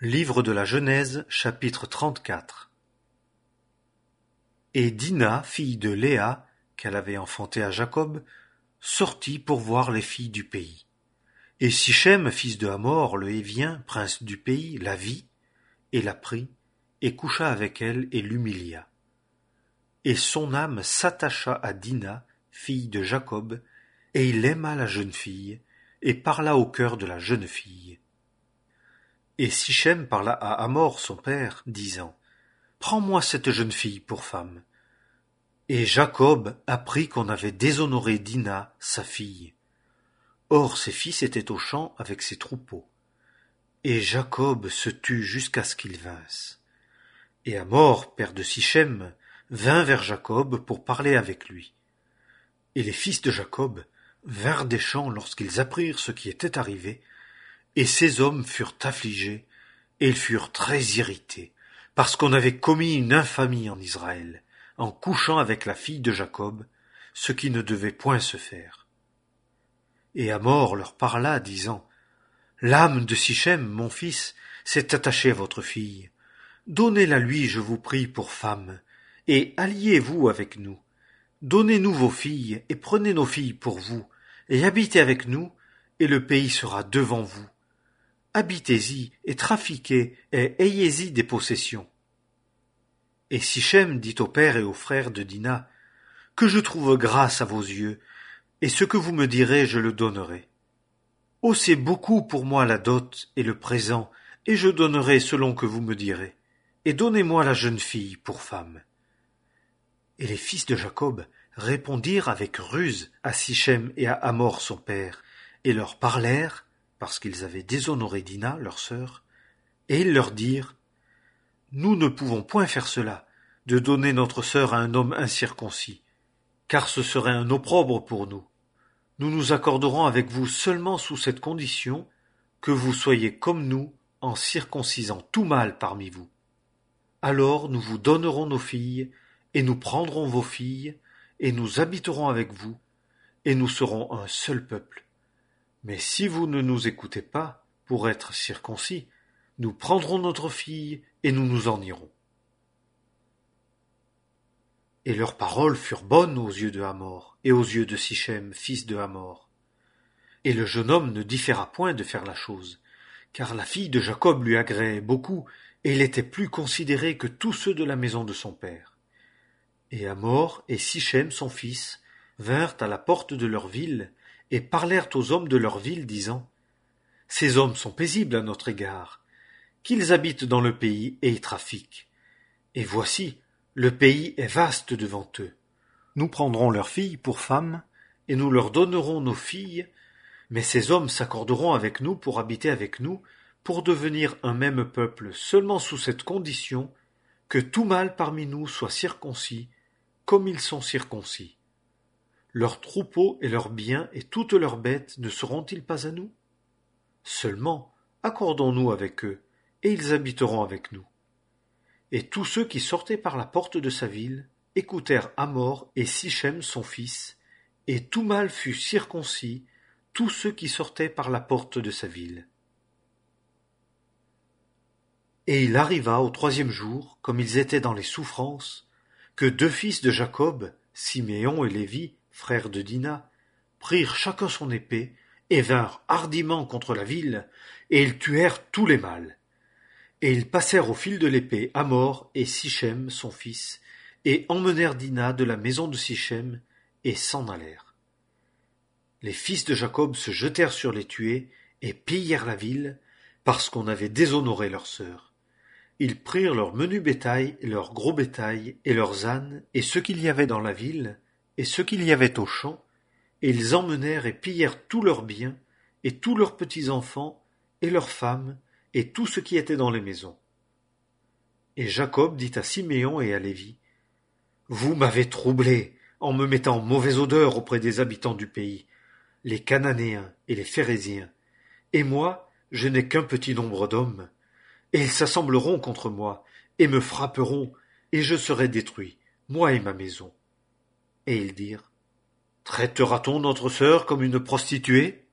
Livre de la Genèse, chapitre 34. Et Dina, fille de Léa, qu'elle avait enfantée à Jacob, sortit pour voir les filles du pays. Et Sichem, fils de Hamor, le Hévien, prince du pays, la vit, et la prit, et coucha avec elle, et l'humilia. Et son âme s'attacha à Dina, fille de Jacob, et il aima la jeune fille, et parla au cœur de la jeune fille. Et Sichem parla à Hamor son père, disant: Prends-moi cette jeune fille pour femme. Et Jacob apprit qu'on avait déshonoré Dina, sa fille. Or ses fils étaient aux champs avec ses troupeaux. Et Jacob se tut jusqu'à ce qu'ils vinssent. Et Hamor, père de Sichem, vint vers Jacob pour parler avec lui. Et les fils de Jacob vinrent des champs lorsqu'ils apprirent ce qui était arrivé, et ces hommes furent affligés, et ils furent très irrités, parce qu'on avait commis une infamie en Israël, en couchant avec la fille de Jacob, ce qui ne devait point se faire. Et Hamor leur parla, disant: L'âme de Sichem, mon fils, s'est attachée à votre fille. Donnez-la lui, je vous prie, pour femme, et alliez-vous avec nous. Donnez-nous vos filles, et prenez nos filles pour vous, et habitez avec nous, et le pays sera devant vous. Habitez-y, et trafiquez, et ayez-y des possessions. Et Sichem dit au père et aux frères de Dina: Que je trouve grâce à vos yeux, et ce que vous me direz, je le donnerai. Haussez beaucoup pour moi la dot et le présent, et je donnerai selon que vous me direz. Et donnez-moi la jeune fille pour femme. Et les fils de Jacob répondirent avec ruse à Sichem et à Hamor son père, et leur parlèrent, parce qu'ils avaient déshonoré Dina, leur sœur, et ils leur dirent: Nous ne pouvons point faire cela, de donner notre sœur à un homme incirconcis, car ce serait un opprobre pour nous. Nous nous accorderons avec vous seulement sous cette condition, que vous soyez comme nous, en circoncisant tout mâle parmi vous. Alors nous vous donnerons nos filles, et nous prendrons vos filles, et nous habiterons avec vous, et nous serons un seul peuple. Mais si vous ne nous écoutez pas, pour être circoncis, nous prendrons notre fille, et nous nous en irons. Et leurs paroles furent bonnes aux yeux de Hamor, et aux yeux de Sichem, fils de Hamor. Et le jeune homme ne différa point de faire la chose, car la fille de Jacob lui agréait beaucoup, et il était plus considéré que tous ceux de la maison de son père. Et Hamor et Sichem son fils vinrent à la porte de leur ville, et parlèrent aux hommes de leur ville, disant: Ces hommes sont paisibles à notre égard, qu'ils habitent dans le pays et y trafiquent. Et voici, le pays est vaste devant eux. Nous prendrons leurs filles pour femmes, et nous leur donnerons nos filles, mais ces hommes s'accorderont avec nous pour habiter avec nous, pour devenir un même peuple, seulement sous cette condition, que tout mâle parmi nous soit circoncis, comme ils sont circoncis. Leurs troupeaux et leurs biens et toutes leurs bêtes ne seront-ils pas à nous? Seulement, accordons-nous avec eux, et ils habiteront avec nous. Et tous ceux qui sortaient par la porte de sa ville écoutèrent Hamor et Sichem son fils, et tout mâle fut circoncis, tous ceux qui sortaient par la porte de sa ville. Et il arriva au 3e jour, comme ils étaient dans les souffrances, que 2 fils de Jacob, Siméon et Lévi, frères de Dina, prirent chacun son épée, et vinrent hardiment contre la ville, et ils tuèrent tous les mâles. Et ils passèrent au fil de l'épée Hamor et Sichem son fils, et emmenèrent Dina de la maison de Sichem, et s'en allèrent. Les fils de Jacob se jetèrent sur les tués, et pillèrent la ville, parce qu'on avait déshonoré leur sœur. Ils prirent leur menu bétail, et leur gros bétail, et leurs ânes, et ce qu'il y avait dans la ville, et ce qu'il y avait aux champs, et ils emmenèrent et pillèrent tous leurs biens, et tous leurs petits-enfants, et leurs femmes, et tout ce qui était dans les maisons. Et Jacob dit à Siméon et à Lévi: Vous m'avez troublé, en me mettant en mauvaise odeur auprès des habitants du pays, les Cananéens et les Phéréziens, et moi, je n'ai qu'un petit nombre d'hommes, et ils s'assembleront contre moi, et me frapperont, et je serai détruit, moi et ma maison. Et ils dirent: Traitera-t-on notre sœur comme une prostituée?